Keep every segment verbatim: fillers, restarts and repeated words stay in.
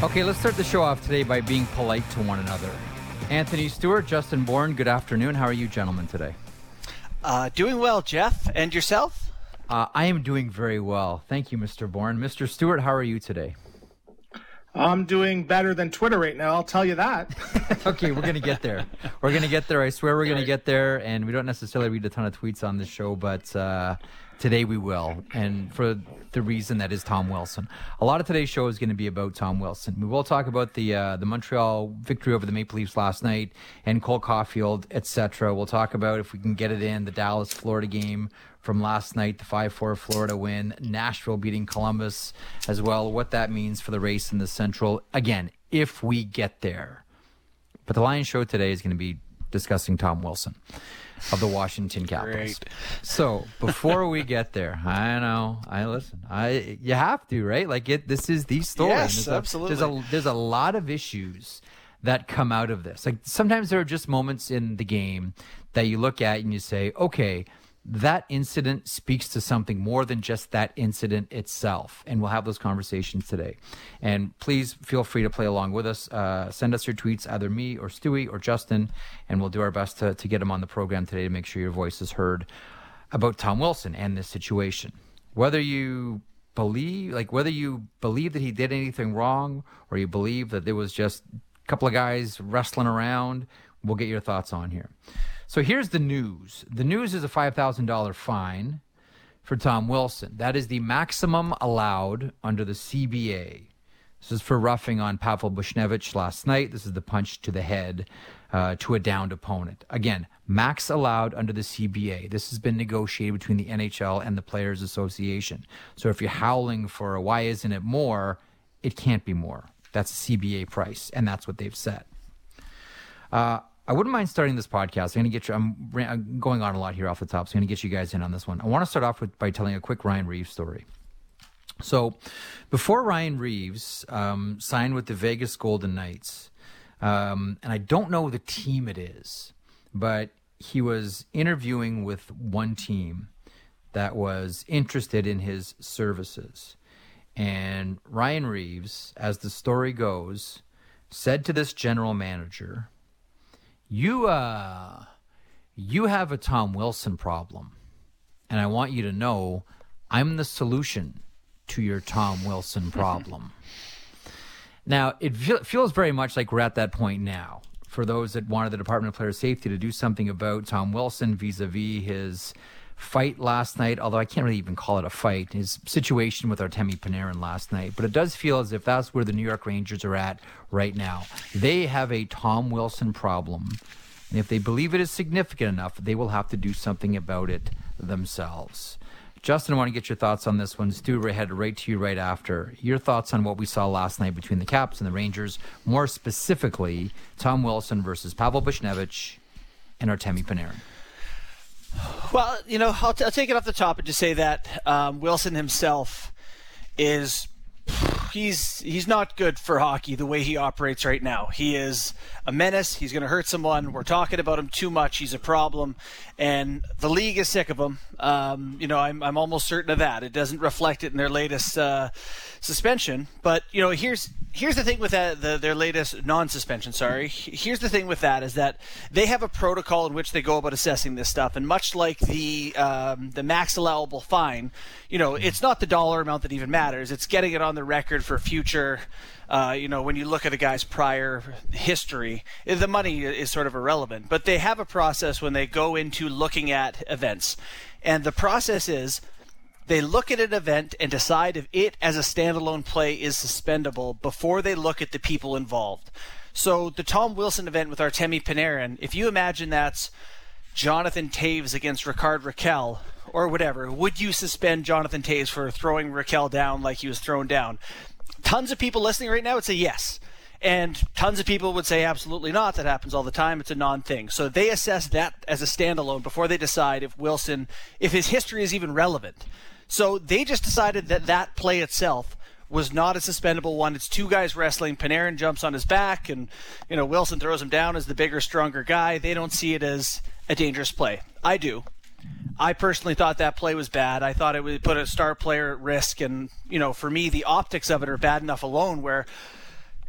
Okay, let's start the show off today by being polite to one another. Anthony Stewart, Justin Bourne, good afternoon. How are you gentlemen today? Uh, doing well, Jeff. And yourself? Uh, I am doing very well. Thank you, Mister Bourne. Mister Stewart, how are you today? I'm doing better than Twitter right now, I'll tell you that. Okay, we're going to get there. We're going to get there. I swear we're going to get there. And we don't necessarily read a ton of tweets on this show, but uh, today we will. And for the reason that is Tom Wilson. A lot of today's show is going to be about Tom Wilson. We will talk about the uh, the Montreal victory over the Maple Leafs last night and Cole Caulfield, et cetera. We'll talk about, if we can get it in, the Dallas-Florida game from last night, the five four Florida win, Nashville beating Columbus as well, what that means for the race in the Central. Again, if we get there. But the Lions show today is going to be discussing Tom Wilson of the Washington Capitals. Great. So before we get there, I know, I listen, I you have to, right? Like it, this is the story. Yes, there's a, absolutely. There's a, there's a lot of issues that come out of this. Like sometimes there are just moments in the game that you look at and you say, okay, that incident speaks to something more than just that incident itself. And we'll have those conversations today. And please feel free to play along with us. Uh, send us your tweets, either me or Stewie or Justin, and we'll do our best to, to get them on the program today to make sure your voice is heard about Tom Wilson and this situation. Whether you believe, like whether you believe that he did anything wrong or you believe that there was just a couple of guys wrestling around, we'll get your thoughts on here. So here's the news. The news is a five thousand dollars fine for Tom Wilson. That is the maximum allowed under the C B A. This is for roughing on Pavel Buchnevich last night. This is the punch to the head uh, to a downed opponent. Again, max allowed under the C B A. This has been negotiated between the N H L and the Players Association. So if you're howling for a why isn't it more, it can't be more. That's a C B A price, and that's what they've set. Uh, I wouldn't mind starting this podcast. I'm going to get you. I'm, I'm going on a lot here off the top, so I'm going to get you guys in on this one. I want to start off with by telling a quick Ryan Reaves story. So, before Ryan Reaves um, signed with the Vegas Golden Knights, um, and I don't know the team it is, but he was interviewing with one team that was interested in his services, and Ryan Reaves, as the story goes, said to this general manager, You uh, you have a Tom Wilson problem, and I want you to know I'm the solution to your Tom Wilson problem. Now, it fe- feels very much like we're at that point now for those that wanted the Department of Player Safety to do something about Tom Wilson vis-a-vis his fight last night, although I can't really even call it a fight, his situation with Artemi Panarin last night. But it does feel as if that's where the New York Rangers are at right now. They have a Tom Wilson problem, and if they believe it is significant enough, they will have to do something about it themselves. Justin, I want to get your thoughts on this one. Stu, we're headed right to you right after. Your thoughts on what we saw last night between the Caps and the Rangers, more specifically, Tom Wilson versus Pavel Buchnevich and Artemi Panarin. Well, you know, I'll, t- I'll take it off the top and just say that um, Wilson himself is he's he's not good for hockey the way he operates right now. He is a menace. He's going to hurt someone. We're talking about him too much. He's a problem, and the league is sick of him. Um, you know, I'm I'm almost certain of that. It doesn't reflect it in their latest uh, suspension, but you know, here's here's the thing with that, the, their latest non-suspension. Sorry, here's the thing with that is that they have a protocol in which they go about assessing this stuff, and much like the um, the max allowable fine, you know, it's not the dollar amount that even matters. It's getting it on the record for future. Uh, you know, when you look at a guy's prior history, the money is sort of irrelevant. But they have a process when they go into looking at events. And the process is they look at an event and decide if it as a standalone play is suspendable before they look at the people involved. So the Tom Wilson event with Artemi Panarin, if you imagine that's Jonathan Toews against Rickard Rakell or whatever, would you suspend Jonathan Toews for throwing Rakell down like he was thrown down? Tons of people listening right now would say yes. And tons of people would say absolutely not. That happens all the time. It's a non-thing. So they assess that as a standalone before they decide if Wilson, if his history is even relevant. So they just decided that that play itself was not a suspendable one. It's two guys wrestling. Panarin jumps on his back, and you know Wilson throws him down as the bigger, stronger guy. They don't see it as a dangerous play. I do. I personally thought that play was bad. I thought it would put a star player at risk, and you know, for me, the optics of it are bad enough alone where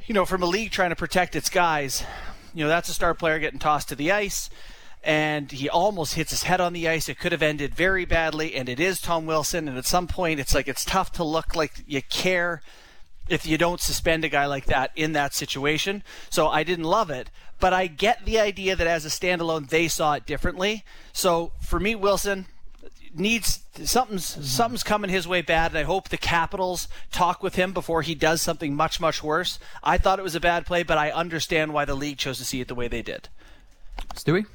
you know, from a league trying to protect its guys, you know, that's a star player getting tossed to the ice, and he almost hits his head on the ice. It could have ended very badly, and it is Tom Wilson, and at some point it's like it's tough to look like you care if you don't suspend a guy like that in that situation. So I didn't love it, but I get the idea that as a standalone they saw it differently. So for me, Wilson needs something's something's coming his way bad, and I hope the Capitals talk with him before he does something much, much worse. I thought it was a bad play, but I understand why the league chose to see it the way they did. Stewie?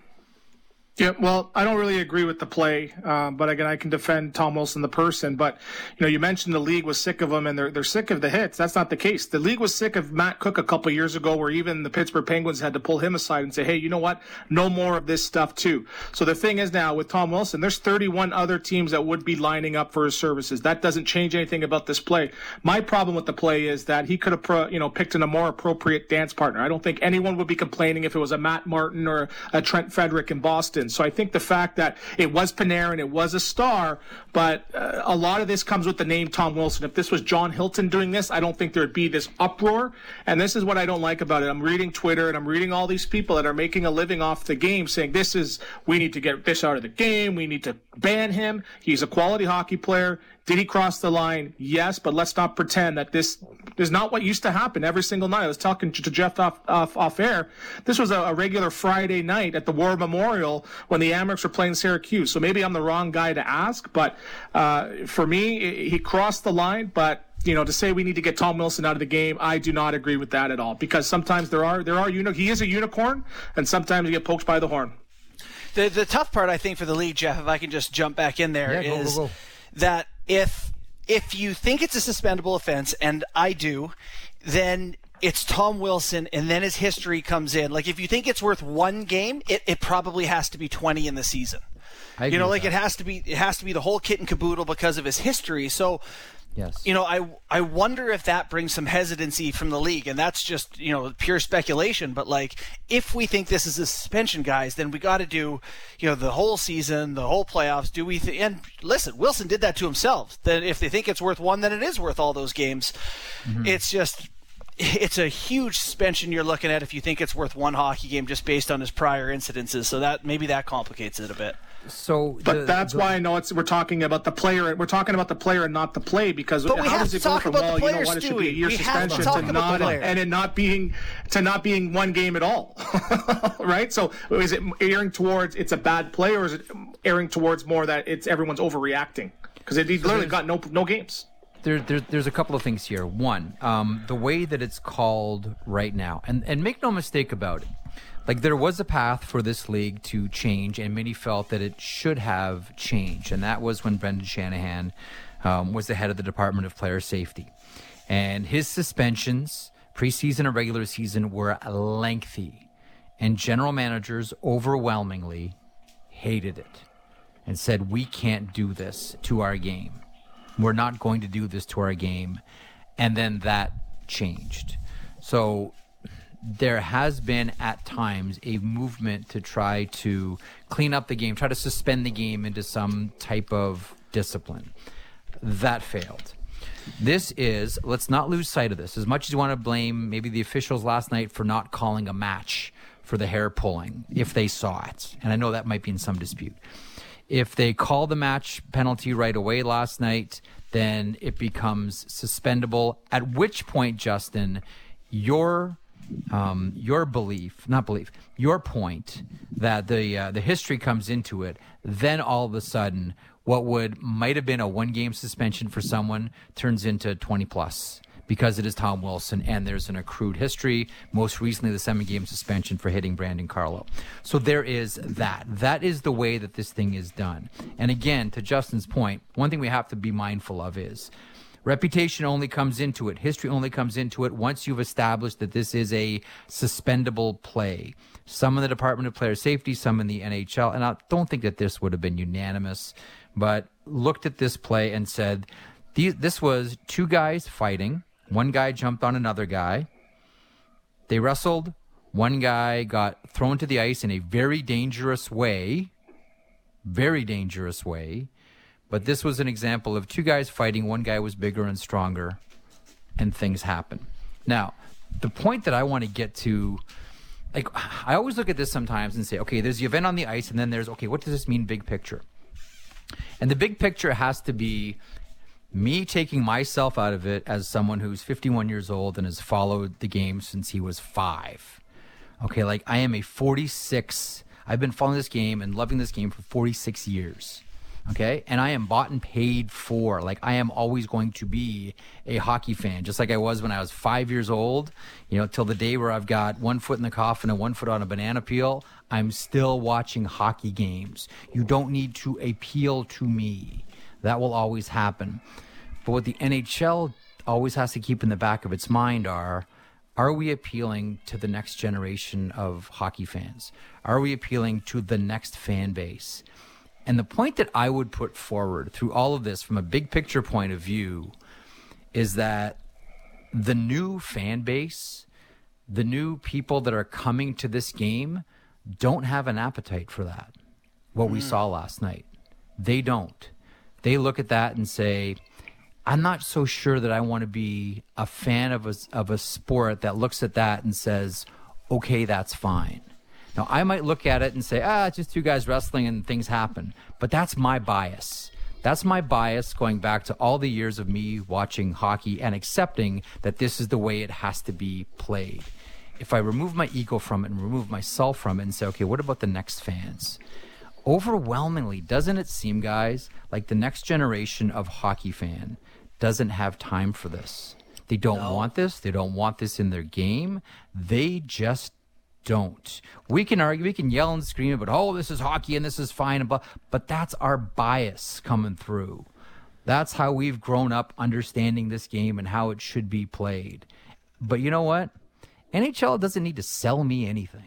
Yeah, well, I don't really agree with the play, um, but again, I can defend Tom Wilson, the person. But you know, you mentioned the league was sick of him, and they're they're sick of the hits. That's not the case. The league was sick of Matt Cook a couple of years ago, where even the Pittsburgh Penguins had to pull him aside and say, "Hey, you know what? No more of this stuff too." So the thing is now with Tom Wilson, there's thirty-one other teams that would be lining up for his services. That doesn't change anything about this play. My problem with the play is that he could have, pro, you know, picked in a more appropriate dance partner. I don't think anyone would be complaining if it was a Matt Martin or a Trent Frederick in Boston. So I think the fact that it was Panarin, it was a star, but uh, a lot of this comes with the name Tom Wilson. If this was John Hilton doing this, I don't think there'd be this uproar. And this is what I don't like about it. I'm reading Twitter and I'm reading all these people that are making a living off the game saying this is, we need to get this out of the game. We need to ban him. He's a quality hockey player. Did he cross the line? Yes, but let's not pretend that this is not what used to happen every single night. I was talking to Jeff off off, off air. This was a, a regular Friday night at the War Memorial when the Amerks were playing Syracuse. So maybe I'm the wrong guy to ask, but uh, for me, he crossed the line. But you know, to say we need to get Tom Wilson out of the game, I do not agree with that at all. Because sometimes there are there are uni- he is a unicorn, and sometimes you get poked by the horn. The the tough part, I think, for the league, Jeff, if I can just jump back in there, yeah, is go, go, go. that if if you think it's a suspendable offense, and I do, then it's Tom Wilson, and then his history comes in. Like, if you think it's worth one game, it, it probably has to be twenty in the season. I you know, like that. it has to be it has to be the whole kit and caboodle because of his history. So, yes, you know, I I wonder if that brings some hesitancy from the league, and that's just, you know, pure speculation. But like, if we think this is a suspension, guys, then we got to do, you know, the whole season, the whole playoffs. Do we? Th- and listen, Wilson did that to himself. That if they think it's worth one, then it is worth all those games. Mm-hmm. It's just. It's a huge suspension you're looking at if you think it's worth one hockey game just based on his prior incidences. So that maybe that complicates it a bit. So, but the, that's the, why I know it's we're talking about the player. We're talking about the player and not the play, because but we how have does to it go talk from about well, the players, you know what, it should be a year we suspension to, to not and it not being to not being one game at all, right? So is it erring towards it's a bad play, or is it erring towards more that it's everyone's overreacting because it, he so literally got no no games? There, there, there's a couple of things here. One, um, the way that it's called right now, and, and make no mistake about it, like there was a path for this league to change, and many felt that it should have changed, and that was when Brendan Shanahan um, was the head of the Department of Player Safety. And his suspensions, preseason and regular season, were lengthy, and general managers overwhelmingly hated it and said, we can't do this to our game. We're not going to do this to our game. And then that changed. So there has been at times a movement to try to clean up the game, try to suspend the game into some type of discipline. That failed. This is, let's not lose sight of this. As much as you want to blame maybe the officials last night for not calling a match for the hair pulling, if they saw it. And I know that might be in some dispute. If they call the match penalty right away last night, then it becomes suspendable, at which point, Justin, your um, your belief, not belief, your point that the uh, the history comes into it, then all of a sudden what would might have been a one-game suspension for someone turns into twenty plus. Because it is Tom Wilson, and there's an accrued history, most recently the seven-game suspension for hitting Brandon Carlo. So there is that. That is the way that this thing is done. And again, to Justin's point, one thing we have to be mindful of is reputation only comes into it, history only comes into it once you've established that this is a suspendable play. Some in the Department of Player Safety, some in the N H L, and I don't think that this would have been unanimous, but looked at this play and said, this was two guys fighting. One guy jumped on another guy. They wrestled. One guy got thrown to the ice in a very dangerous way. Very dangerous way. But this was an example of two guys fighting. One guy was bigger and stronger, and things happen. Now, the point that I want to get to, like, I always look at this sometimes and say, okay, there's the event on the ice, and then there's, okay, what does this mean big picture? And the big picture has to be me taking myself out of it as someone who's fifty-one years old and has followed the game since he was five. Okay, like, I am a forty-six, I've been following this game and loving this game for forty-six years. Okay, and I am bought and paid for. Like, I am always going to be a hockey fan, just like I was when I was five years old, you know, till the day where I've got one foot in the coffin and one foot on a banana peel. I'm still watching hockey games. You don't need to appeal to me. That will always happen. But what the N H L always has to keep in the back of its mind are, are we appealing to the next generation of hockey fans? Are we appealing to the next fan base? And the point that I would put forward through all of this from a big picture point of view is that the new fan base, the new people that are coming to this game don't have an appetite for that, what we mm. saw last night. They don't. They look at that and say, I'm not so sure that I want to be a fan of a, of a sport that looks at that and says, okay, that's fine. Now, I might look at it and say, ah, it's just two guys wrestling and things happen. But that's my bias. That's my bias going back to all the years of me watching hockey and accepting that this is the way it has to be played. If I remove my ego from it and remove myself from it and say, okay, what about the next fans? Overwhelmingly, doesn't it seem, guys, like the next generation of hockey fan doesn't have time for this? They don't no. want this. They don't want this in their game. They just don't. We can argue, we can yell and scream about, oh, this is hockey and this is fine, but but that's our bias coming through. That's how we've grown up understanding this game and how it should be played. But you know what? N H L doesn't need to sell me anything.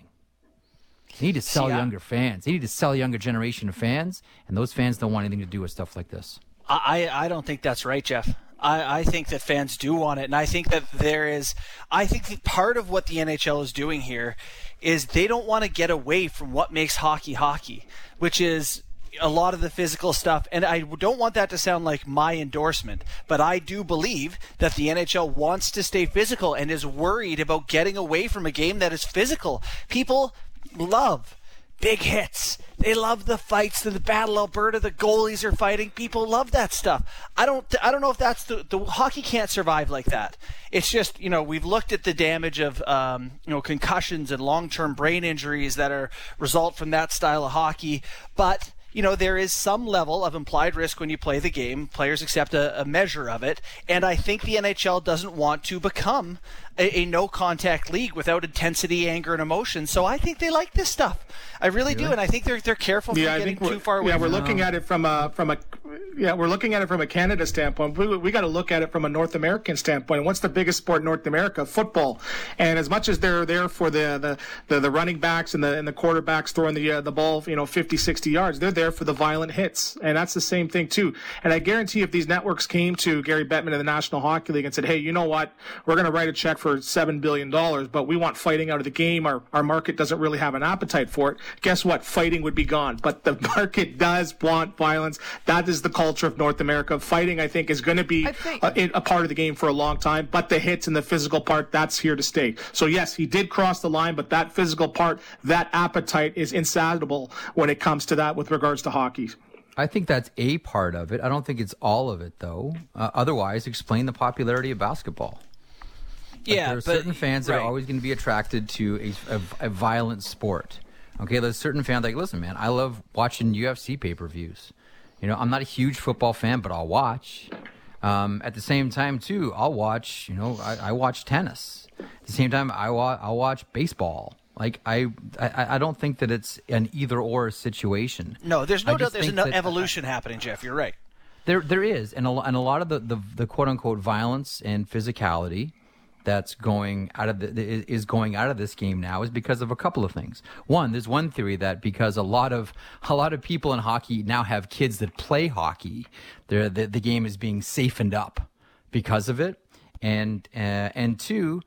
They need to sell See, younger I, fans. They need to sell a younger generation of fans, and those fans don't want anything to do with stuff like this. I, I don't think that's right, Jeff. I, I think that fans do want it, and I think that there is – I think that part of what the N H L is doing here is they don't want to get away from what makes hockey hockey, which is a lot of the physical stuff. And I don't want that to sound like my endorsement, but I do believe that the N H L wants to stay physical and is worried about getting away from a game that is physical. People love big hits. They love the fights, the Battle Alberta, the goalies are fighting. People love that stuff. I don't I don't know if that's the, the hockey can't survive like that. It's just, you know, we've looked at the damage of, um, you know, concussions and long-term brain injuries that are result from that style of hockey. But, you know, there is some level of implied risk when you play the game. Players accept a, a measure of it. And I think the N H L doesn't want to become a, a no-contact league without intensity, anger, and emotion. So I think they like this stuff. I really, really? do, and I think they're they're careful yeah, from getting too far away. Yeah, we're from looking them. at it from a from a yeah, we're looking at it from a Canada standpoint. We, we got to look at it from a North American standpoint. What's the biggest sport in North America? Football. And as much as they're there for the the, the, the running backs and the and the quarterbacks throwing the uh, the ball, you know, fifty, sixty yards, they're there for the violent hits, and that's the same thing too. And I guarantee if these networks came to Gary Bettman of the National Hockey League and said, "Hey, you know what? We're going to write a check for seven billion dollars, but we want fighting out of the game. Our our market doesn't really have an appetite for it." Guess what? Fighting would be gone. But the market does want violence. That is the culture of North America. Fighting, I think, is going to be think- a, a part of the game for a long time. But the hits and the physical part, that's here to stay. So yes, he did cross the line, but that physical part, that appetite is insatiable when it comes to that with regards to hockey. I think that's a part of it. I don't think it's all of it, though. Uh, otherwise, explain the popularity of basketball. Like, yeah, there are but, certain fans that right. are always going to be attracted to a, a, a violent sport. Okay, there's certain fans like, listen, man, I love watching U F C pay-per-views. You know, I'm not a huge football fan, but I'll watch. Um, at the same time, too, I'll watch. You know, I, I watch tennis. At the same time, I wa- I'll watch baseball. Like, I, I, I don't think that it's an either-or situation. No, there's no I doubt there's an evolution I, happening, Jeff. You're right. There, there is, and a, and a lot of the, the, the quote-unquote violence and physicality that's going out of the, is going out of this game now is because of a couple of things. One, there's one theory that because a lot of a lot of people in hockey now have kids that play hockey, the the game is being safened up because of it, and uh, and two,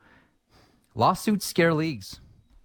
lawsuits scare leagues.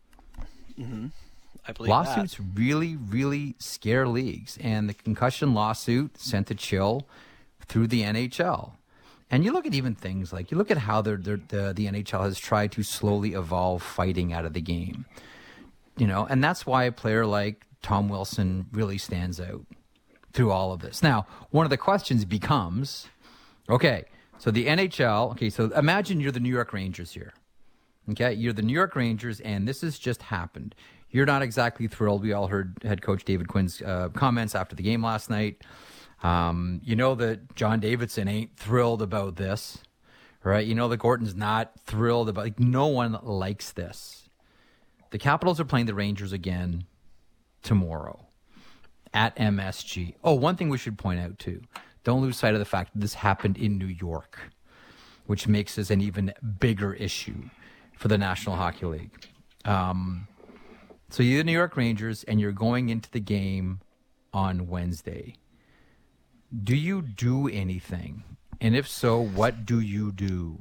Mm-hmm. I believe lawsuits that. really, really scare leagues, and the concussion lawsuit sent a chill through the N H L. And you look at even things like, you look at how they're, they're, the, the N H L has tried to slowly evolve fighting out of the game. You know, and that's why a player like Tom Wilson really stands out through all of this. Now, one of the questions becomes, okay, so the N H L, okay, so imagine you're the New York Rangers here. Okay, you're the New York Rangers, and this has just happened. You're not exactly thrilled. We all heard head coach David Quinn's uh, comments after the game last night. Um, you know that John Davidson ain't thrilled about this, right? You know that Gorton's not thrilled about, like, no one likes this. The Capitals are playing the Rangers again tomorrow at M S G. Oh, one thing we should point out too. Don't lose sight of the fact that this happened in New York, which makes this an even bigger issue for the National Hockey League. Um, so you're the New York Rangers and you're going into the game on Wednesday. Do you do anything? And if so, what do you do?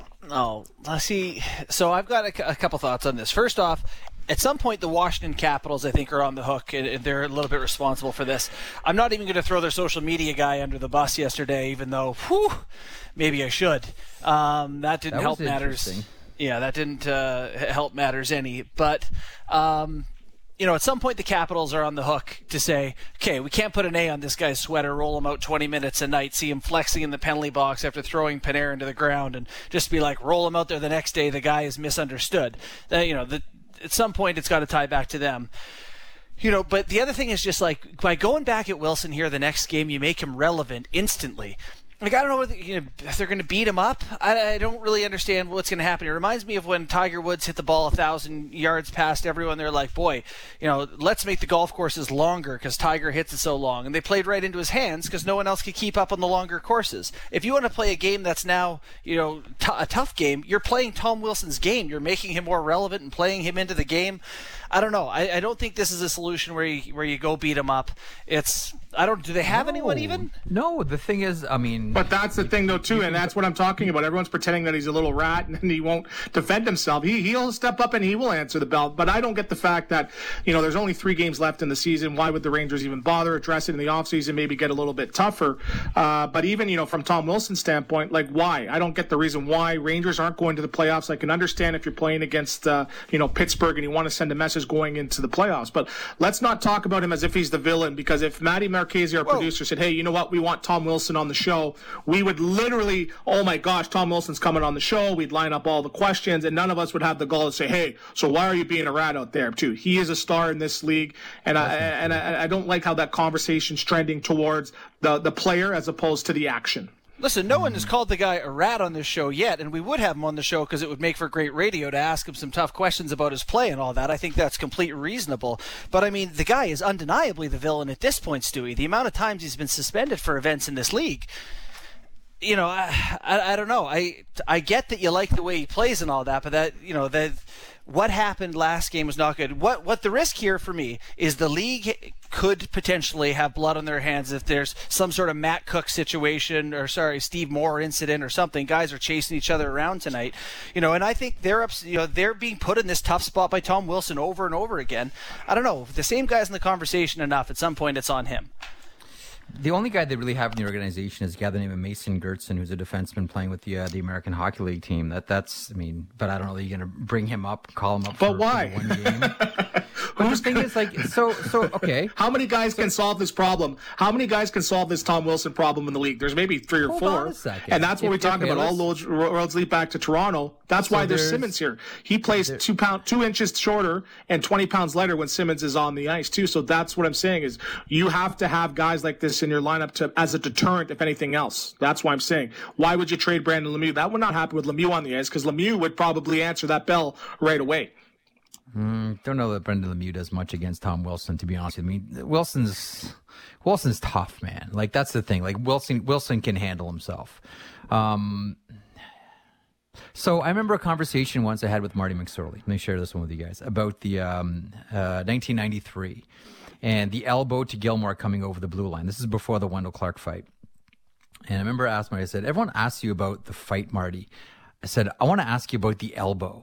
Oh, let's see. So I've got a, a couple thoughts on this. First off, at some point, the Washington Capitals, I think, are on the hook, and they're a little bit responsible for this. I'm not even going to throw their social media guy under the bus yesterday, even though, whew, maybe I should. Um, that didn't that help matters. Yeah, that didn't uh, help matters any. But, um, you know, at some point, the Capitals are on the hook to say, okay, we can't put an A on this guy's sweater, roll him out twenty minutes a night, see him flexing in the penalty box after throwing Panarin into the ground, and just be like, roll him out there the next day, the guy is misunderstood. Uh, you know, the at some point, it's got to tie back to them. You know, but the other thing is just like, by going back at Wilson here the next game, you make him relevant instantly. Like, I don't know whether, you know, if they're going to beat him up. I, I don't really understand what's going to happen. It reminds me of when Tiger Woods hit the ball a thousand yards past everyone. They're like, boy, you know, let's make the golf courses longer because Tiger hits it so long. And they played right into his hands because no one else could keep up on the longer courses. If you want to play a game that's now, you know, t- a tough game, you're playing Tom Wilson's game. You're making him more relevant and playing him into the game. I don't know. I, I don't think this is a solution where you, where you go beat him up. It's, I don't, do they have no, anyone even? No, the thing is, I mean. But that's the thing, though, too, and that's what I'm talking about. Everyone's pretending that he's a little rat and he won't defend himself. He, he'll step up and he will answer the bell. But I don't get the fact that, you know, there's only three games left in the season. Why would the Rangers even bother, address it in the offseason, maybe get a little bit tougher? Uh, but even, you know, from Tom Wilson's standpoint, like, why? I don't get the reason why Rangers aren't going to the playoffs. I can understand if you're playing against, uh, you know, Pittsburgh and you want to send a message going into the playoffs. But let's not talk about him as if he's the villain, because if Matty Marchese, our Whoa. producer, said, hey, you know what, we want Tom Wilson on the show, we would literally, oh my gosh, Tom Wilson's coming on the show. We'd line up all the questions, and none of us would have the gall to say, hey, so why are you being a rat out there, too? He is a star in this league, and I and I, I don't like how that conversation's trending towards the, the player as opposed to the action. Listen, no one has called the guy a rat on this show yet, and we would have him on the show because it would make for great radio to ask him some tough questions about his play and all that. I think that's completely reasonable. But, I mean, the guy is undeniably the villain at this point, Stewie. The amount of times he's been suspended for events in this league, you know, I, I, I don't know. I I get that you like the way he plays and all that, but that, you know, that what happened last game was not good. What what the risk here for me is the league could potentially have blood on their hands if there's some sort of Matt Cook situation or, sorry, Steve Moore incident or something. Guys are chasing each other around tonight, you know, and I think they're up, you know, they're being put in this tough spot by Tom Wilson over and over again. I don't know. If the same guy's in the conversation enough, at some point it's on him. The only guy they really have in the organization is a guy by the name of Mason Gertson, who's a defenseman playing with the uh, the American Hockey League team. That that's, I mean, but I don't know. Are you going to bring him up, call him up? But for, why? For one game? But the thing is, like, so so okay. How many guys so, can solve this problem? How many guys can solve this Tom Wilson problem in the league? There's maybe three or hold four. On a second. And that's what if, we talk okay, about. All roads, roads lead back to Toronto. That's so why there's, there's Simmons here. He plays two pound, two inches shorter and twenty pounds lighter when Simmons is on the ice too. So that's what I'm saying is you have to have guys like this in your lineup to as a deterrent, if anything else. That's why I'm saying. Why would you trade Brandon Lemieux? That would not happen with Lemieux on the ice because Lemieux would probably answer that bell right away. Mm, don't know that Brendan Lemieux does much against Tom Wilson, to be honest with me. Wilson's Wilson's tough, man. Like, that's the thing. Like, Wilson Wilson can handle himself. Um, so I remember a conversation once I had with Marty McSorley. Let me share this one with you guys about the um, uh, nineteen ninety-three and the elbow to Gilmore coming over the blue line. This is before the Wendell Clark fight. And I remember I asked Marty, I said, everyone asks you about the fight, Marty. I said, I want to ask you about the elbow.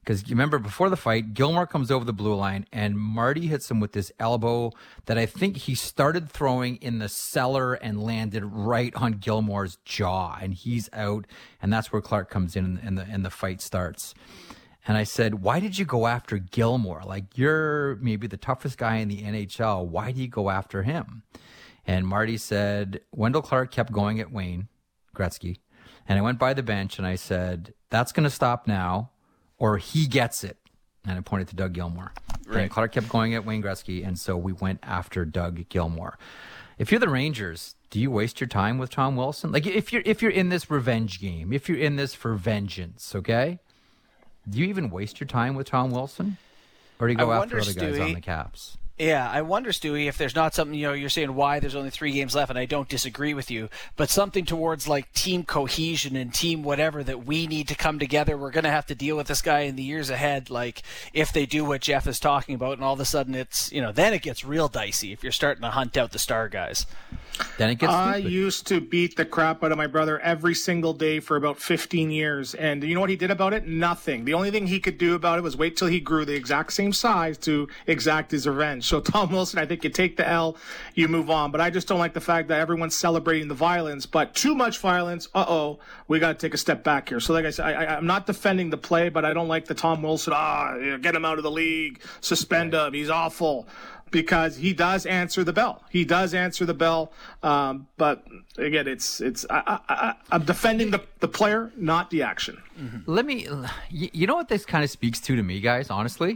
Because you remember before the fight, Gilmore comes over the blue line and Marty hits him with this elbow that I think he started throwing in the cellar and landed right on Gilmore's jaw, and he's out. And that's where Clark comes in and the and the fight starts. And I said, why did you go after Gilmore? Like, you're maybe the toughest guy in the N H L. Why do you go after him? And Marty said, Wendell Clark kept going at Wayne Gretzky. And I went by the bench and I said, that's going to stop now, or he gets it. And I pointed to Doug Gilmore. Right. And Clark kept going at Wayne Gretzky, and so we went after Doug Gilmore. If you're the Rangers, do you waste your time with Tom Wilson? Like, if you're if you're in this revenge game, if you're in this for vengeance, okay? Do you even waste your time with Tom Wilson? Or do you go I after wonder, other guys Stewie, on the Caps? Yeah, I wonder, Stewie, if there's not something, you know, you're saying why there's only three games left, and I don't disagree with you, but something towards like team cohesion and team whatever that we need to come together. We're going to have to deal with this guy in the years ahead, like if they do what Jeff is talking about, and all of a sudden it's, you know, then it gets real dicey if you're starting to hunt out the star guys. Then it gets I stupid. used to beat the crap out of my brother every single day for about fifteen years. And you know what he did about it? Nothing. The only thing he could do about it was wait till he grew the exact same size to exact his revenge. So Tom Wilson, I think you take the L, you move on. But I just don't like the fact that everyone's celebrating the violence. But too much violence, uh-oh, we got to take a step back here. So like I said, I, I, I'm not defending the play, but I don't like the Tom Wilson, ah, you know, get him out of the league, suspend him, he's awful. Because he does answer the bell. He does answer the bell. Um, but again, it's it's I, I, I'm defending the, the player, not the action. Mm-hmm. Let me, you know what this kind of speaks to to me, guys, honestly?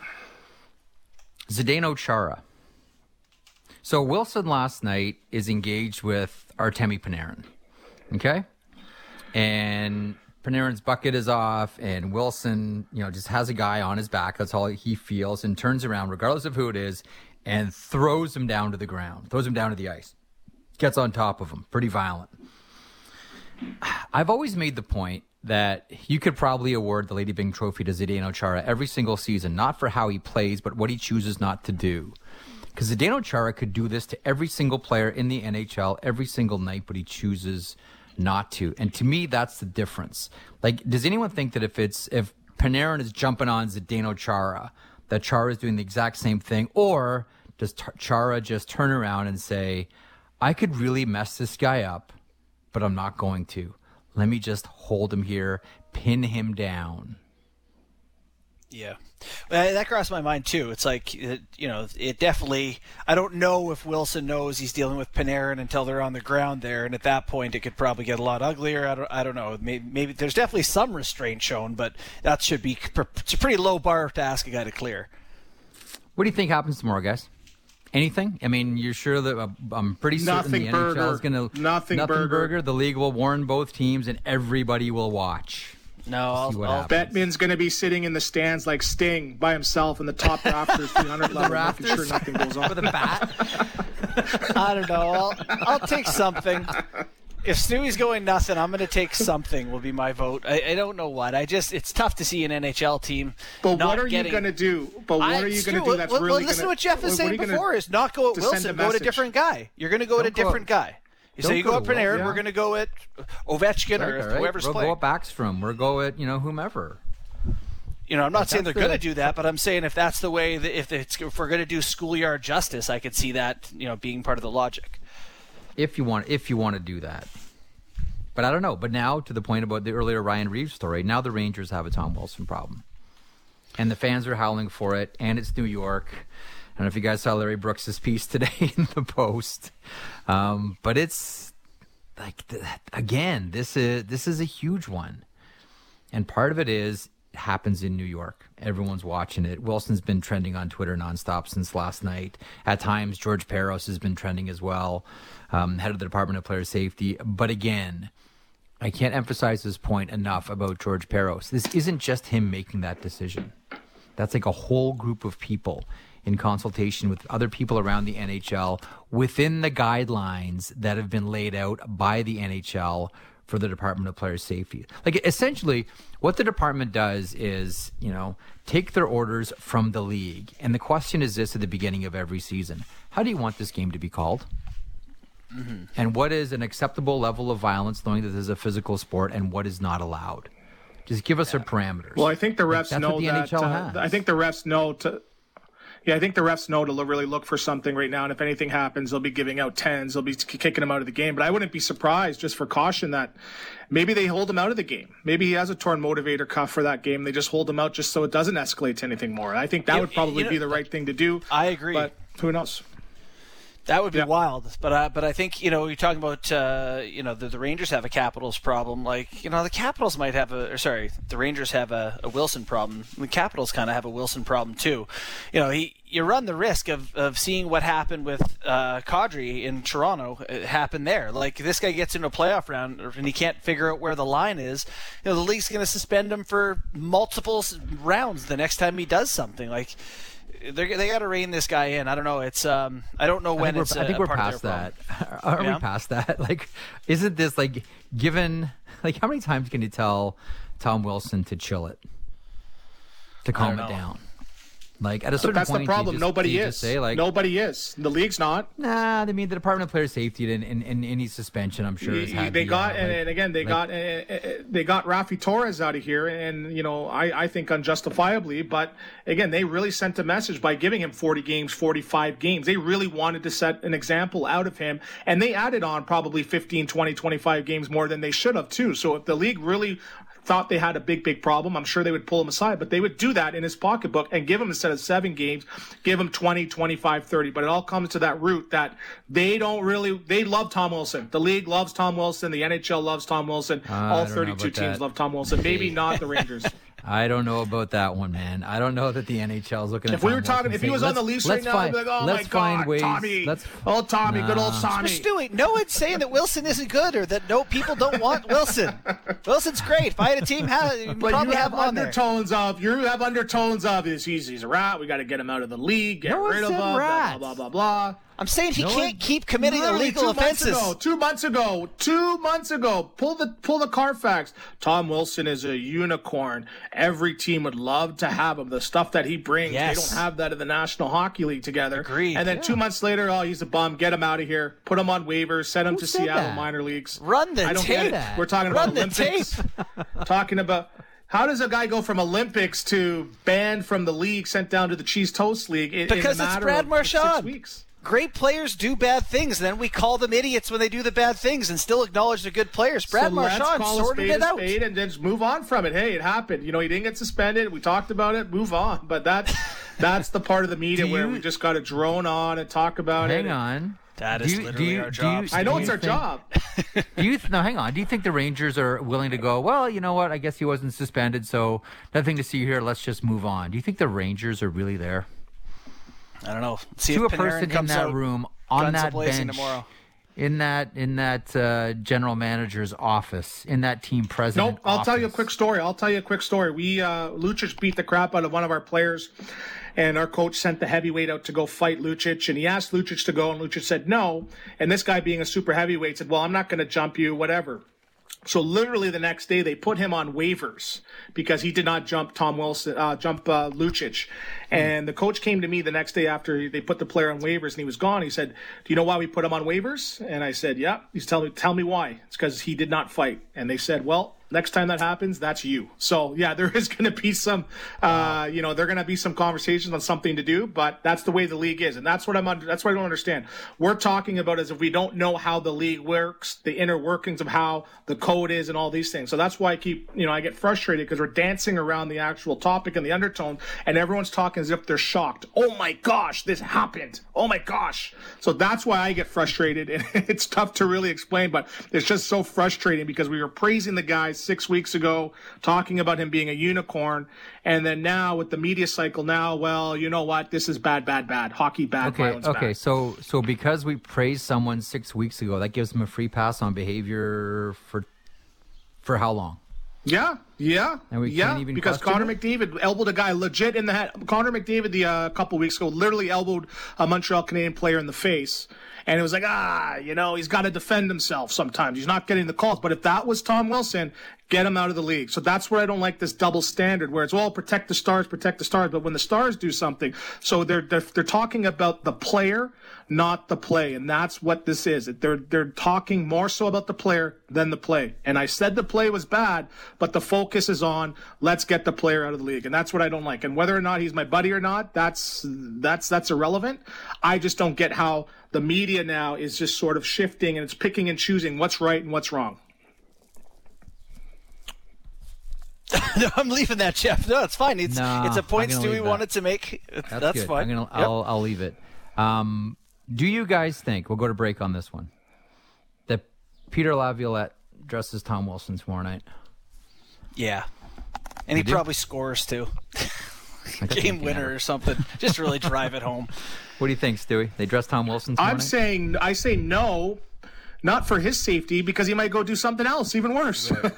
Zdeno Chara. So Wilson last night is engaged with Artemi Panarin. Okay? And Panarin's bucket is off, and Wilson, you know, just has a guy on his back. That's all he feels, and turns around, regardless of who it is, and throws him down to the ground, throws him down to the ice, gets on top of him. Pretty violent. I've always made the point that you could probably award the Lady Byng Trophy to Zdeno Chara every single season, not for how he plays, but what he chooses not to do. Because Zdeno Chara could do this to every single player in the N H L every single night, but he chooses not to. And to me, that's the difference. Like, does anyone think that if it's if Panarin is jumping on Zdeno Chara, that Chara is doing the exact same thing? Or does Chara just turn around and say, I could really mess this guy up, but I'm not going to. Let me just hold him here, pin him down. Yeah. Well, that crossed my mind, too. It's like, it, you know, it definitely, I don't know if Wilson knows he's dealing with Panarin until they're on the ground there, and at that point it could probably get a lot uglier. I don't, I don't know. Maybe, maybe there's definitely some restraint shown, but that should be, it's a pretty low bar to ask a guy to clear. What do you think happens tomorrow, guys? Anything? I mean, you're sure that uh, I'm pretty certain Nothing the burger. N H L is going to Nothing, nothing burger. burger. The league will warn both teams, and everybody will watch. No, I'll, I'll Bettman's going to be sitting in the stands like Sting by himself in the top rafters, three hundred level, making sure nothing goes on. With a bat? I don't know. I'll, I'll take something. If Stewie's going nothing, I'm going to take something. Will be my vote. I, I don't know what. I just it's tough to see an N H L team. But not what are getting, you going to do? But what I, are you Stu, going to do? That's well, really well, going listen to what Jeff is what saying before: is not go at Wilson, go at a different guy. You're going to go Don't at a different go. guy. You Don't say you go go at to Will, Panarin, yeah. we're going to go at Ovechkin or Right, right. whoever's We'll playing. go at Backstrom. We'll go at, you know, whomever. You know, I'm not But saying they're that's going to the- do that, but I'm saying if that's the way, that if it's if we're going to do schoolyard justice, I could see that, you know, being part of the logic. If you want, if you want to do that. But I don't know. But now, to the point about the earlier Ryan Reeves story, now the Rangers have a Tom Wilson problem. And the fans are howling for it, and it's New York. I don't know if you guys saw Larry Brooks' piece today in the Post. Um, but it's, like, th- again, this is this is a huge one. And part of it is, it happens in New York. Everyone's watching it. Wilson's been trending on Twitter nonstop since last night. At times, George Peros has been trending as well, um, head of the Department of Player Safety. But again, I can't emphasize this point enough about George Peros. This isn't just him making that decision. That's like a whole group of people in consultation with other people around the N H L within the guidelines that have been laid out by the N H L for the Department of Player Safety. Like, essentially, what the department does is, you know, take their orders from the league. And the question is this at the beginning of every season: how do you want this game to be called? Mm-hmm. And what is an acceptable level of violence, knowing that this is a physical sport, and what is not allowed? Just give us yeah. our parameters. Well, I think the refs like, know the that. N H L Uh, has. I think the refs know to. Yeah, I think the refs know to lo- really look for something right now, and if anything happens, they'll be giving out tens. They'll be kicking him out of the game. But I wouldn't be surprised, just for caution, that maybe they hold him out of the game. Maybe he has a torn motivator cuff for that game. They just hold him out just so it doesn't escalate to anything more. I think that you, would probably you know, be the right thing to do. I agree. But who knows? That would be yeah. wild, but uh, but I think you know you're talking about uh, you know the, the Rangers have a Capitals problem, like you know the Capitals might have a or sorry the Rangers have a, a Wilson problem. The Capitals kind of have a Wilson problem too. You know he you run the risk of, of seeing what happened with uh, Kadri in Toronto uh, happen there. Like this guy gets into a playoff round and he can't figure out where the line is. You know the league's going to suspend him for multiple rounds the next time he does something like. They're, they got to rein this guy in. I don't know. It's um. I don't know when I it's. I think a, we're a part past of their that. Are yeah? we past that? Like, isn't this like given? Like, how many times can you tell Tom Wilson to chill it, to calm it down? Like at a certain but that's point, the problem. Just, Nobody is. Say, like, Nobody is. The league's not. Nah, they mean the Department of Player Safety and, and, and any suspension, I'm sure, has had. They the, got uh, and, like, and again they like, got uh, they got Rafi Torres out of here, and you know I, I think unjustifiably. But again, they really sent a message by giving him forty games, forty-five games. They really wanted to set an example out of him, and they added on probably fifteen, twenty, twenty-five games more than they should have too. So if the league really thought they had a big, big problem, I'm sure they would pull him aside, but they would do that in his pocketbook and give him, instead of seven games, give him twenty, twenty-five, thirty. But it all comes to that root that they don't really, they love Tom Wilson. The league loves Tom Wilson. The N H L loves Tom Wilson. Uh, all thirty-two teams that. love Tom Wilson. Maybe not the Rangers. I don't know about that one, man. I don't know that the N H L is looking at. If we Tom were talking, Wilson if he saying, was on the Leafs right now, I'd be like, oh my God, ways, Tommy. Let's, oh, Tommy, nah. good old Tommy. Stewie, no one's saying that Wilson isn't good or that no people don't want Wilson. Wilson's great. If I had a team, have, but probably you have, have him on undertones there. of you have undertones of is he's he's a rat. We got to get him out of the league. Get no rid of him. Blah, blah blah blah blah. I'm saying he no can't one, keep committing Literally illegal two offenses. Months ago, two months ago, two months ago, pull the pull the Carfax. Tom Wilson is a unicorn. Every team would love to have him. The stuff that he brings, yes. they don't have that in the National Hockey League together. Agreed. And then yeah. two months later, oh, he's a bum. Get him out of here. Put him on waivers. Send him Who to said Seattle that? minor leagues. Run the I don't tape. get it. We're talking Run about the Olympics. tape. Talking about. How does a guy go from Olympics to banned from the league, sent down to the Cheese Toast League in, because in a it's matter Brad of Marchand. six weeks? Great players do bad things, and then we call them idiots when they do the bad things and still acknowledge they're good players. Brad so Marchand let's call sorted a spade it a out. spade and just move on from it. Hey, it happened. You know, he didn't get suspended. We talked about it. Move on. But that's that's the part of the media you, where we just got to drone on and talk about hang it. Hang on. That is do you, literally do you, our job. I know it's our think, job. do you no? Hang on. Do you think the Rangers are willing to go? Well, you know what? I guess he wasn't suspended, so nothing to see here. Let's just move on. Do you think the Rangers are really there? I don't know. See to if a Panarin person in comes that out room on that bench, tomorrow. in that in that uh, general manager's office, in that team president. Nope. I'll office. tell you a quick story. I'll tell you a quick story. We uh, Lucic beat the crap out of one of our players, and our coach sent the heavyweight out to go fight Lucic, and he asked Lucic to go, and Lucic said no. And this guy, being a super heavyweight, said, "Well, I'm not going to jump you, whatever." So literally the next day they put him on waivers because he did not jump Tom Wilson, uh, jump uh, Lucic. And the coach came to me the next day after they put the player on waivers and he was gone. He said, "Do you know why we put him on waivers?" And I said, "Yeah." He's telling me, "Tell me why." It's because he did not fight. And they said, "Well, next time that happens, that's you." So yeah, there is going to be some, uh, you know, there are going to be some conversations on something to do, but that's the way the league is, and that's what I'm under, that's what I don't understand. We're talking about is if we don't know how the league works, the inner workings of how the code is, and all these things. So that's why I keep, you know, I get frustrated because we're dancing around the actual topic and the undertone, and everyone's talking as if they're shocked. Oh my gosh, this happened. Oh my gosh. So that's why I get frustrated, and it's tough to really explain, but it's just so frustrating because we were praising the guys six weeks ago, talking about him being a unicorn, and then now with the media cycle now, well, you know what? This is bad, bad, bad. Hockey bad, okay, violence okay. bad. So, so because we praised someone six weeks ago, that gives them a free pass on behavior for for how long? Yeah, yeah, And we yeah. can't even because question Connor it? McDavid elbowed a guy legit in the head. Connor McDavid, the uh, couple weeks ago, literally elbowed a Montreal Canadian player in the face. And it was like, ah, you know, he's got to defend himself sometimes. He's not getting the calls. But if that was Tom Wilson, get him out of the league. So that's where I don't like this double standard where it's, well, protect the stars, protect the stars. But when the stars do something, so they're they're, they're talking about the player, not the play. And that's what this is. They're, they're talking more so about the player than the play. And I said the play was bad, but the focus focus is on let's get the player out of the league, and that's what I don't like. And whether or not he's my buddy or not, that's that's that's irrelevant. I just don't get how the media now is just sort of shifting and it's picking and choosing what's right and what's wrong. No, I'm leaving that, Jeff. No, it's fine. It's no, it's a point Stewie that. wanted to make. That's, That's good. fine. I'm gonna, yep. I'll, I'll leave it. Um, do you guys think, we'll go to break on this one, that Peter Laviolette dresses Tom Wilson tomorrow night? Yeah. And he do? probably scores, too. Game winner or something. Just really drive it home. What do you think, Stewie? They dress Tom Wilson tomorrow I'm night? saying, I say no, not for his safety, because he might go do something else, even worse. Right.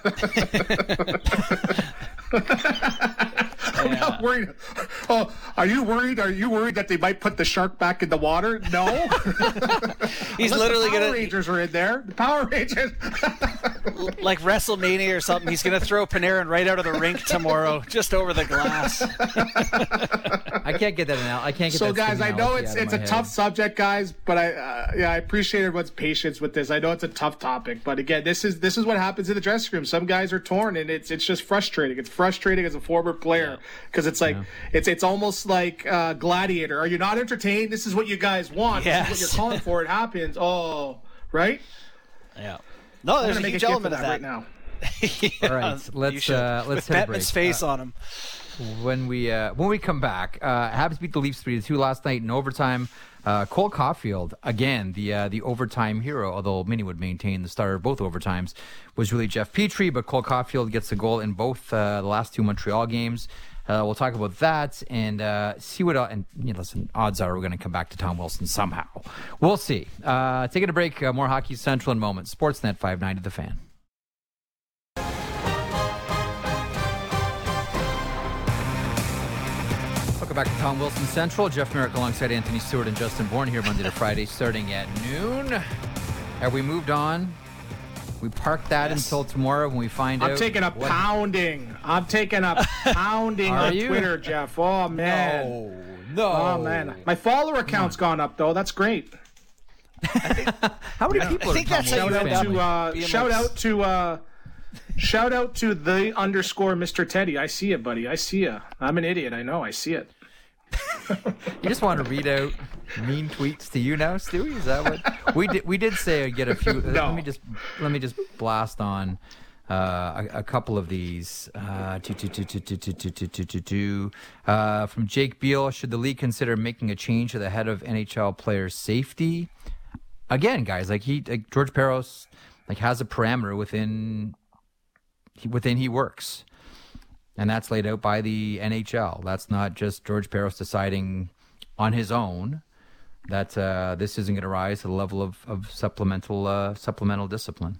I'm yeah. not worried. Oh, are you worried? Are you worried that they might put the shark back in the water? No. He's Unless literally the Power gonna. Rangers are in there. The Power Rangers. Like WrestleMania or something. He's gonna throw Panarin right out of the rink tomorrow, just over the glass. I can't get that out. I can't get so, that. So, guys, I know it's it's a head. tough subject, guys, but I uh, yeah I appreciate everyone's patience with this. I know it's a tough topic, but again, this is this is what happens in the dressing room. Some guys are torn, and it's it's just frustrating. It's frustrating as a former player because it's like yeah. it's it's almost like uh, Gladiator. Are you not entertained? This is what you guys want. Yes. This is what you're calling for. It happens. Oh, right? Yeah. No, there's a make huge a element of that right now. Yeah, all right, let's uh, let's With hit a break. Bettman's face uh, on him. When we uh, when we come back, uh, Habs beat the Leafs three to two last night in overtime. Uh, Cole Caulfield, again, the uh, the overtime hero, although many would maintain the starter of both overtimes was really Jeff Petrie, but Cole Caulfield gets a goal in both uh, the last two Montreal games. Uh, we'll talk about that and uh, see what. Uh, and you know, listen, odds are we're going to come back to Tom Wilson somehow. We'll see. Uh, taking a break. Uh, more Hockey Central in moments. Sportsnet five ninety The Fan. Welcome back to Tom Wilson Central. Jeff Merrick alongside Anthony Stewart and Justin Bourne here Monday to Friday starting at noon. Have we moved on? We parked that yes. until tomorrow when we find I'm out. I'm taking a what... pounding. I'm taking a pounding on you? Twitter, Jeff. Oh, man. No. No. Oh, man. My follower count's gone up, though. That's great. How many yeah. people I are think that's shout out to uh, shout out to uh, shout out to the underscore Mister Teddy. I see it, buddy. I see it. I'm an idiot. I know. I see it. You just want to read out mean tweets to you now, Stewie? Is that what we did? We did say I'd get a few. No. Let me just let me just blast on uh, a, a couple of these. Uh, to, to, to, to, to, to, to, to, to, to, uh, from Jake Beal, should the league consider making a change to the head of N H L player safety? Again, guys, like he, like George Parros, like has a parameter within within he works. And that's laid out by the N H L. That's not just George Parros deciding on his own that uh, this isn't going to rise to the level of, of supplemental uh, supplemental discipline.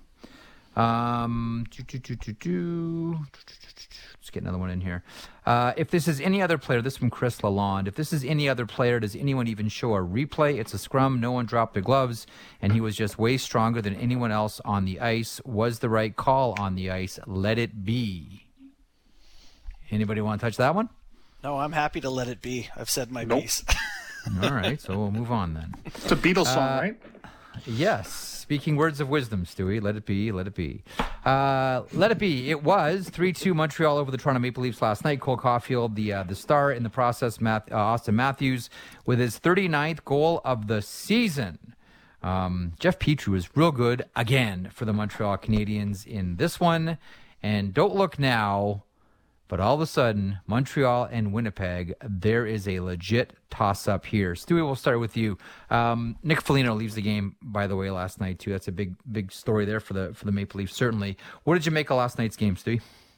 Um, doo, doo, doo, doo, doo. Let's get another one in here. Uh, if this is any other player, this is from Chris Lalonde. If this is any other player, does anyone even show a replay? It's a scrum. No one dropped their gloves, and he was just way stronger than anyone else on the ice. Was the right call on the ice? Let it be. Anybody want to touch that one? No, I'm happy to let it be. I've said my nope. piece. All right, so we'll move on then. It's a Beatles song, uh, right? Yes. Speaking words of wisdom, Stewie. Let it be, let it be. Uh, let it be. It was three two Montreal over the Toronto Maple Leafs last night. Cole Caulfield, the uh, the star in the process, Math, uh, Austin Matthews, with his thirty-ninth goal of the season. Um, Jeff Petrie was real good again for the Montreal Canadiens in this one. And don't look now, but all of a sudden, Montreal and Winnipeg, there is a legit toss-up here. Stewie, we'll start with you. Um, Nick Foligno leaves the game, by the way, last night, too. That's a big, big story there for the for the Maple Leafs, certainly. What did you make of last night's game, Stewie?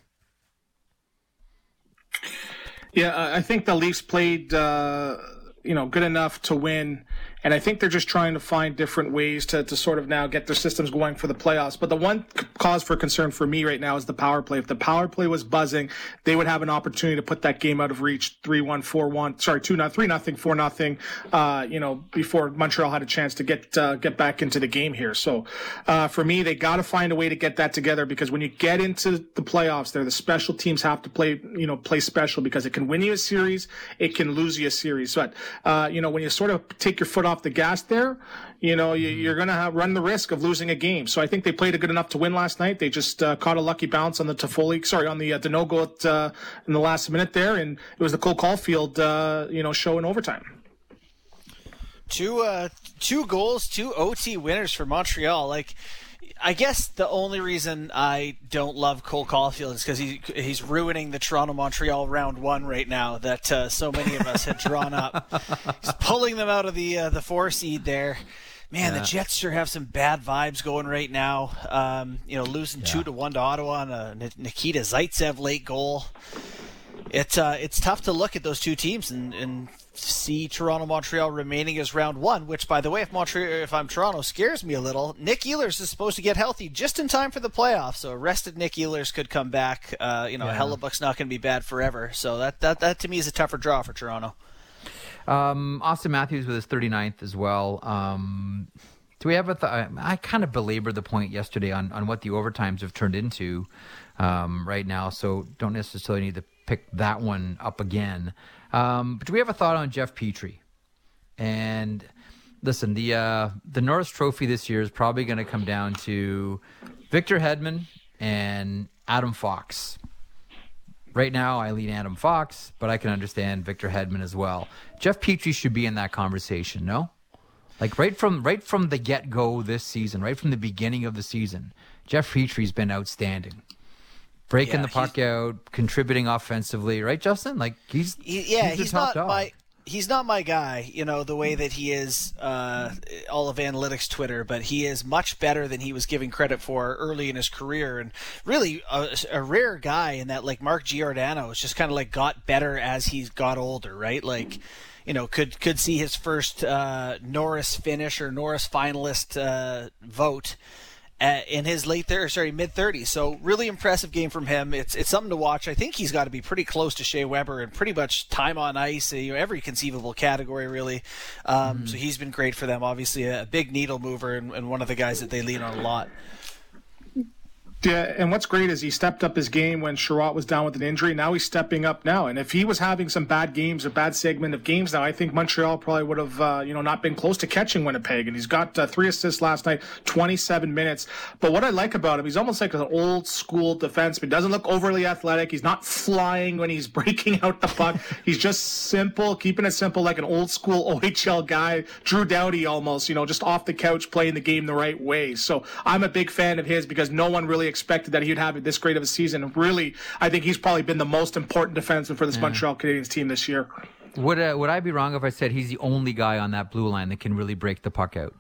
Yeah, I think the Leafs played, uh, you know, good enough to win. And I think they're just trying to find different ways to, to sort of now get their systems going for the playoffs. But the one c- cause for concern for me right now is the power play. If the power play was buzzing, they would have an opportunity to put that game out of reach three one, four one, sorry, two nothing, three nothing, four nothing, uh, you know, before Montreal had a chance to get uh, get back into the game here. So uh, for me, they got to find a way to get that together, because when you get into the playoffs there, the special teams have to play, you know, play special, because it can win you a series, it can lose you a series. But, uh, you know, when you sort of take your foot off off the gas there, you know, you, you're going to run the risk of losing a game. So I think they played a good enough to win last night. They just uh, caught a lucky bounce on the Toffoli, sorry, on the uh, Denogo at, uh, in the last minute there, and it was the Cole Caulfield, uh, you know, show in overtime. Two, uh, two goals, two O T winners for Montreal. Like, I guess the only reason I don't love Cole Caulfield is because he, he's ruining the Toronto-Montreal round one right now that uh, so many of us had drawn up. He's pulling them out of the uh, the four seed there. Man, yeah. The Jets sure have some bad vibes going right now. Um, you know, losing yeah. two to one to Ottawa on a Nikita Zaitsev late goal. It's uh, it's tough to look at those two teams and, and see Toronto-Montreal remaining as round one, which, by the way, if Montreal, if I'm Toronto, scares me a little. Nick Ehlers is supposed to get healthy just in time for the playoffs, so rested Nick Ehlers could come back. Uh, you know, yeah. Hellebuck's not going to be bad forever, so that, that, that to me is a tougher draw for Toronto. Um, Austin Matthews with his thirty-ninth as well. Um, do we have a th- I kind of belabored the point yesterday on, on what the overtimes have turned into um, right now, so don't necessarily need to pick that one up again. Um, but do we have a thought on Jeff Petrie? And listen, the uh, the Norris Trophy this year is probably going to come down to Victor Hedman and Adam Fox. Right now, I lean Adam Fox, but I can understand Victor Hedman as well. Jeff Petrie should be in that conversation, no? Like right from right from the get-go this season, right from the beginning of the season, Jeff Petrie's been outstanding. Breaking yeah, the puck out, contributing offensively, right, Justin? Like he's he, yeah, he's, he's top not dog. my he's not my guy. You know the way that he is, uh, all of analytics Twitter, but he is much better than he was giving credit for early in his career, and really a, a rare guy in that like Mark Giordano has just kind of like got better as he's got older, right? Like, you know, could could see his first uh, Norris finish or Norris finalist uh, vote. Uh, in his late thirties, sorry, mid thirties. So really impressive game from him. It's it's something to watch. I think he's got to be pretty close to Shea Weber in pretty much time on ice, you know, every conceivable category really. Um, mm. So he's been great for them. Obviously a big needle mover and, and one of the guys that they lean on a lot. Yeah, and what's great is he stepped up his game when Sherratt was down with an injury. Now he's stepping up now. And if he was having some bad games or bad segment of games now, I think Montreal probably would have, uh, you know, not been close to catching Winnipeg. And he's got uh, three assists last night, twenty-seven minutes. But what I like about him, he's almost like an old school defenseman. Doesn't look overly athletic. He's not flying when he's breaking out the puck. He's just simple, keeping it simple, like an old school O H L guy. Drew Doughty almost, you know, just off the couch playing the game the right way. So I'm a big fan of his because no one really expected that he'd have this great of a season. And really, I think he's probably been the most important defenseman for this yeah. Montreal Canadiens team this year. Would uh, would I be wrong if I said he's the only guy on that blue line that can really break the puck out?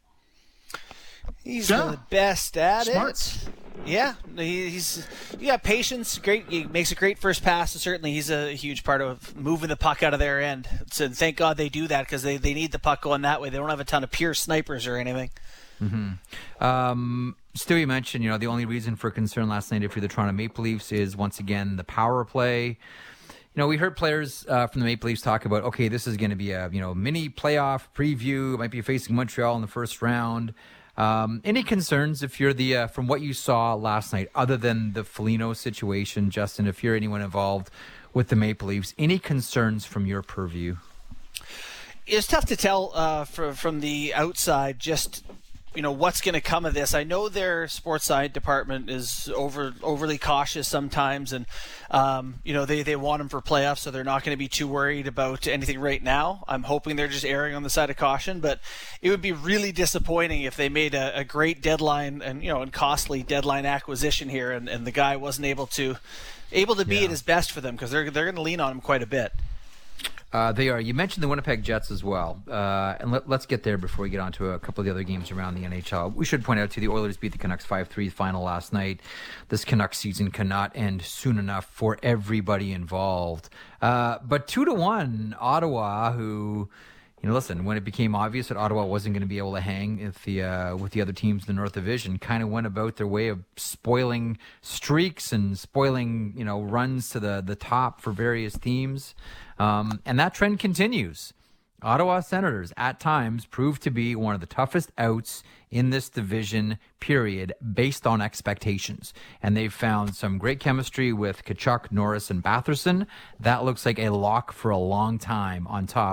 He's yeah. the best at Smart. it. Yeah, he's he got patience. Great, he makes a great first pass. And certainly, he's a huge part of moving the puck out of their end. So thank God they do that because they, they need the puck going that way. They don't have a ton of pure snipers or anything. Mm-hmm. Um, Stu, you mentioned, you know, the only reason for concern last night if you're the Toronto Maple Leafs is, once again, the power play. You know, we heard players uh, from the Maple Leafs talk about, okay, this is going to be a, you know, mini playoff preview. It might be facing Montreal in the first round. Um, any concerns if you're the, uh, from what you saw last night, other than the Foligno situation, Justin, if you're anyone involved with the Maple Leafs, any concerns from your purview? It's tough to tell uh, from, from the outside, just you know what's going to come of this. I know their sports side department is over overly cautious sometimes, and um, you know they, they want them for playoffs, so they're not going to be too worried about anything right now. I'm hoping they're just erring on the side of caution, but it would be really disappointing if they made a, a great deadline and you know and costly deadline acquisition here, and, and the guy wasn't able to able to be yeah. at his best for them because they're they're going to lean on him quite a bit. Uh, they are. You mentioned the Winnipeg Jets as well. Uh, and let, let's get there before we get on to a couple of the other games around the N H L. We should point out, too, the Oilers beat the Canucks five three final last night. This Canucks season cannot end soon enough for everybody involved. Uh, but two to one, Ottawa, who, you know, listen, when it became obvious that Ottawa wasn't going to be able to hang with the, uh, with the other teams in the North Division, kind of went about their way of spoiling streaks and spoiling, you know, runs to the, the top for various teams. Um, and that trend continues. Ottawa Senators, at times, prove to be one of the toughest outs in this division, period, based on expectations. And they've found some great chemistry with Tkachuk, Norris, and Batherson. That looks like a lock for a long time on top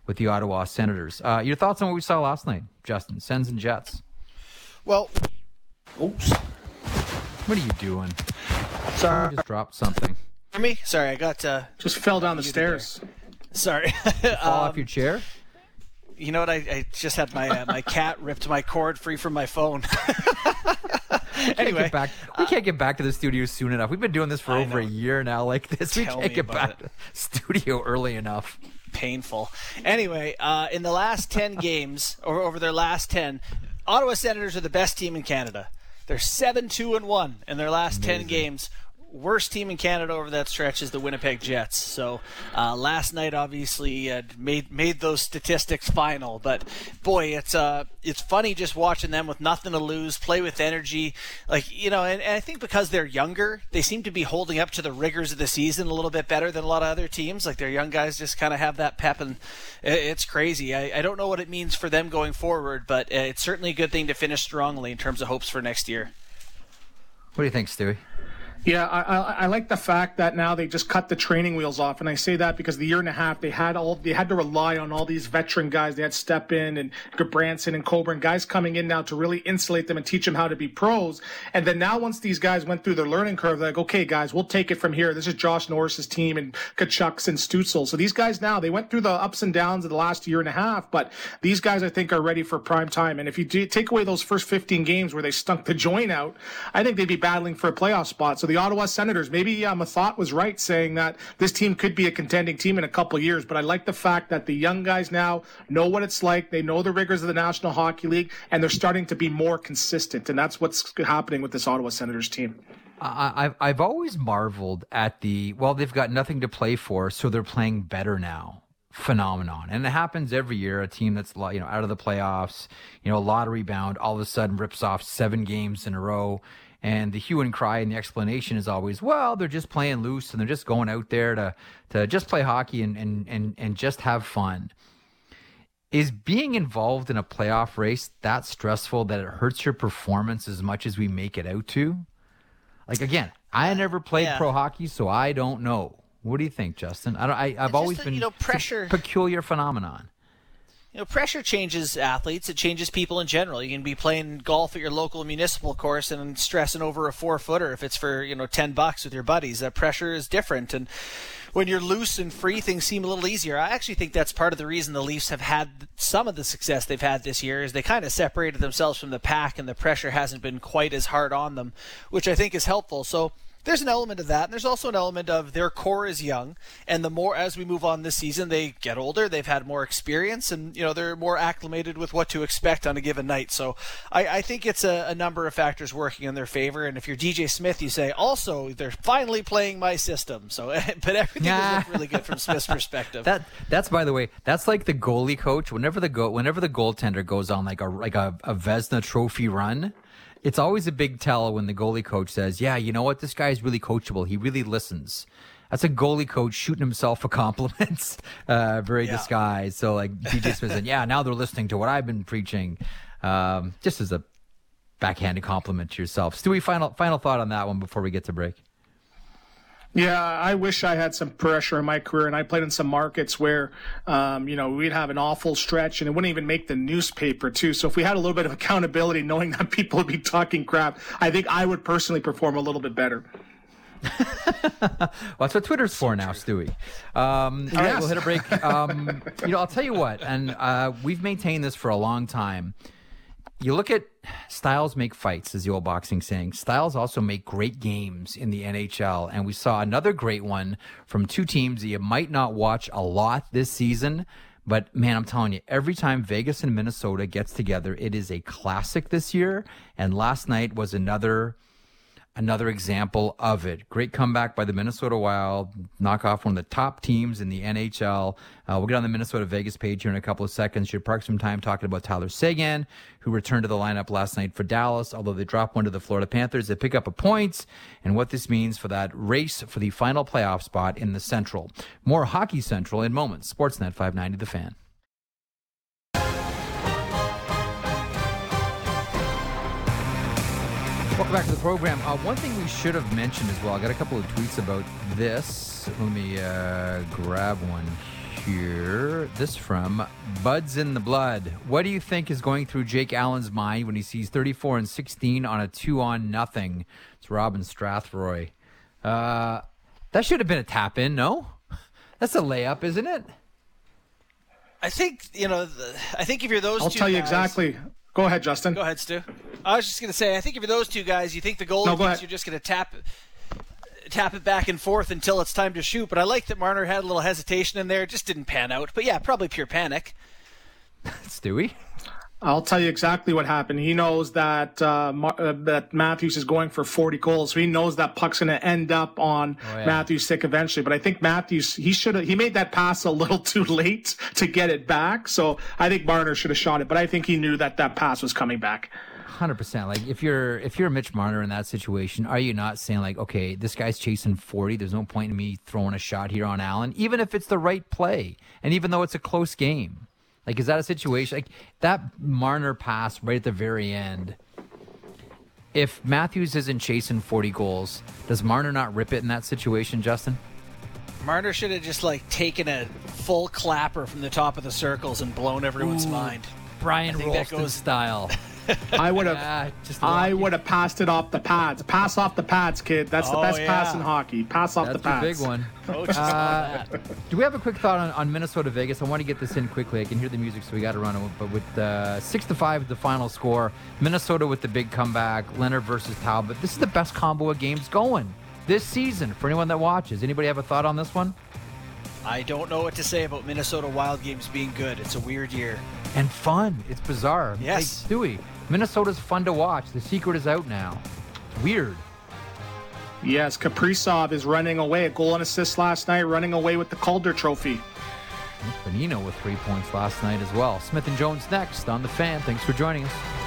with the Ottawa Senators. Uh, your thoughts on what we saw last night, Justin? Sens and Jets. Well, oops. What are you doing? Sorry. I just dropped something. For me? Sorry, I got... Uh, just fell down the stairs. There. Sorry. Fall um, off your chair? You know what? I, I just had my uh, my cat ripped my cord free from my phone. Anyway, back, we can't get back to the studio soon enough. We've been doing this for I over know. a year now like this. Tell we can't get back it. to the studio early enough. Painful. Anyway, uh, in the last ten games, or over their last ten, Ottawa Senators are the best team in Canada. They're seven two and one in their last Amazing. ten games. Worst team in Canada over that stretch is the Winnipeg Jets. So uh, last night, obviously, uh, made made those statistics final. But boy, it's uh, it's funny just watching them with nothing to lose, play with energy, like you know. And, and I think because they're younger, they seem to be holding up to the rigors of the season a little bit better than a lot of other teams. Like their young guys just kind of have that pep, and it's crazy. I, I don't know what it means for them going forward, but it's certainly a good thing to finish strongly in terms of hopes for next year. What do you think, Stewie? Yeah, I, I, I like the fact that now they just cut the training wheels off, and I say that because the year and a half they had all they had to rely on all these veteran guys. They had Step In and Branson and Coburn, guys coming in now to really insulate them and teach them how to be pros. And then now, once these guys went through their learning curve, they're like, okay, guys, we'll take it from here. This is Josh Norris's team and Kachuk's and Stutzel. So these guys now they went through the ups and downs of the last year and a half, but these guys I think are ready for prime time. And if you do take away those first fifteen games where they stunk the joint out, I think they'd be battling for a playoff spot. So the Ottawa Senators, maybe uh, Mathot was right saying that this team could be a contending team in a couple of years, but I like the fact that the young guys now know what it's like. They know the rigors of the National Hockey League, and they're starting to be more consistent, and that's what's happening with this Ottawa Senators team. I, I've, I've always marveled at the, well, they've got nothing to play for, so they're playing better now phenomenon. And it happens every year. A team that's, you know, out of the playoffs, you know, a lottery bound, all of a sudden rips off seven games in a row. And the hue and cry and the explanation is always, well, they're just playing loose and they're just going out there to to just play hockey and and and, and just have fun. Is being involved in a playoff race that stressful that it hurts your performance as much as we make it out to? Like, again, I never played yeah. pro hockey, so I don't know. What do you think, Justin? I don't, I, I've It's always just, been you know, pressure. It's a peculiar phenomenon. You know, pressure changes athletes. It changes people in general. You can be playing golf at your local municipal course and stressing over a four-footer if it's for, you know, ten bucks with your buddies. That pressure is different. And when you're loose and free, things seem a little easier. I actually think that's part of the reason the Leafs have had some of the success they've had this year is they kind of separated themselves from the pack and the pressure hasn't been quite as hard on them, which I think is helpful. So there's an element of that, and there's also an element of their core is young, and the more as we move on this season, they get older, they've had more experience, and you know they're more acclimated with what to expect on a given night. So I, I think it's a, a number of factors working in their favor. And if you're D J Smith, you say also they're finally playing my system. So, but everything has looked really good from Smith's perspective. That that's by the way, that's like the goalie coach. Whenever the go, whenever the goaltender goes on like a like a, a Vezina Trophy run. It's always a big tell when the goalie coach says, yeah, you know what? This guy's really coachable. He really listens. That's a goalie coach shooting himself a compliment, uh, very Yeah. disguised. So like D J Smith said, yeah, now they're listening to what I've been preaching. Um, just as a backhanded compliment to yourself. Stewie, final, final thought on that one before we get to break. Yeah, I wish I had some pressure in my career, and I played in some markets where, um, you know, we'd have an awful stretch, and it wouldn't even make the newspaper, too. So if we had a little bit of accountability, knowing that people would be talking crap, I think I would personally perform a little bit better. Well, that's what Twitter's for now, Stewie. Um, all right, Yes. we'll hit a break. Um, you know, I'll tell you what, and uh, we've maintained this for a long time. You look at styles make fights, is the old boxing saying. Styles also make great games in the N H L, and we saw another great one from two teams that you might not watch a lot this season. But, man, I'm telling you, every time Vegas and Minnesota gets together, it is a classic this year. And last night was another another example of it. Great comeback by the Minnesota Wild, knock off one of the top teams in the N H L. Uh, we'll get on the Minnesota Vegas page here in a couple of seconds. Should park some time talking about Tyler Seguin, who returned to the lineup last night for Dallas, although they dropped one to the Florida Panthers. They pick up a point, and what this means for that race for the final playoff spot in the Central. More Hockey Central in moments. Sportsnet five ninety, The Fan. Welcome back to the program. Uh, one thing we should have mentioned as well, I got a couple of tweets about this. Let me uh, grab one here. This from Buds in the Blood. What do you think is going through Jake Allen's mind when he sees thirty-four and sixteen on a two on nothing? It's Robin Strathroy. Uh, that should have been a tap in, no? That's a layup, isn't it? I think, you know, the, I think if you're those I'll two tell you guys, exactly. Go ahead, Justin. Go ahead, Stu. I was just going to say, I think if you're those two guys, you think the goalie No, go thinks ahead. you're just going to tap tap it back and forth until it's time to shoot. But I like that Marner had a little hesitation in there. It just didn't pan out. But yeah, probably pure panic. Stewie? I'll tell you exactly what happened. He knows that uh, Mar- uh, that Matthews is going for forty goals, so he knows that puck's going to end up on Oh, yeah. Matthews' stick eventually. But I think Matthews, he should have he made that pass a little too late to get it back. So I think Marner should have shot it, but I think he knew that that pass was coming back. one hundred percent. Like, if you're if you're Mitch Marner in that situation, are you not saying, like, okay, this guy's chasing forty, there's no point in me throwing a shot here on Allen, even if it's the right play, and even though it's a close game? Like, is that a situation? Like, that Marner pass right at the very end, if Matthews isn't chasing forty goals, does Marner not rip it in that situation, Justin? Marner should have just, like, taken a full clapper from the top of the circles and blown everyone's Ooh. mind. Brian I think that Rolston goes- style. I would have Yeah, just I lock it. would have passed it off the pads. Pass off the pads, kid. That's the Oh, best yeah. pass in hockey. Pass off That's the pads. the big one. Coach saw Uh, that. do we have a quick thought on, on Minnesota Vegas? I want to get this in quickly. I can hear the music, so we got to run it. But with uh, six to five, the final score, Minnesota with the big comeback, Leonard versus Talbot. This is the best combo of games going this season for anyone that watches. Anybody have a thought on this one? I don't know what to say about Minnesota Wild games being good. It's a weird year. And fun. It's bizarre. Yes. Hey, Stewie, Minnesota's fun to watch. The secret is out now. Weird. Yes, Kaprizov is running away. A goal and assist last night, running away with the Calder Trophy. Bonino with three points last night as well. Smith and Jones next on The Fan. Thanks for joining us.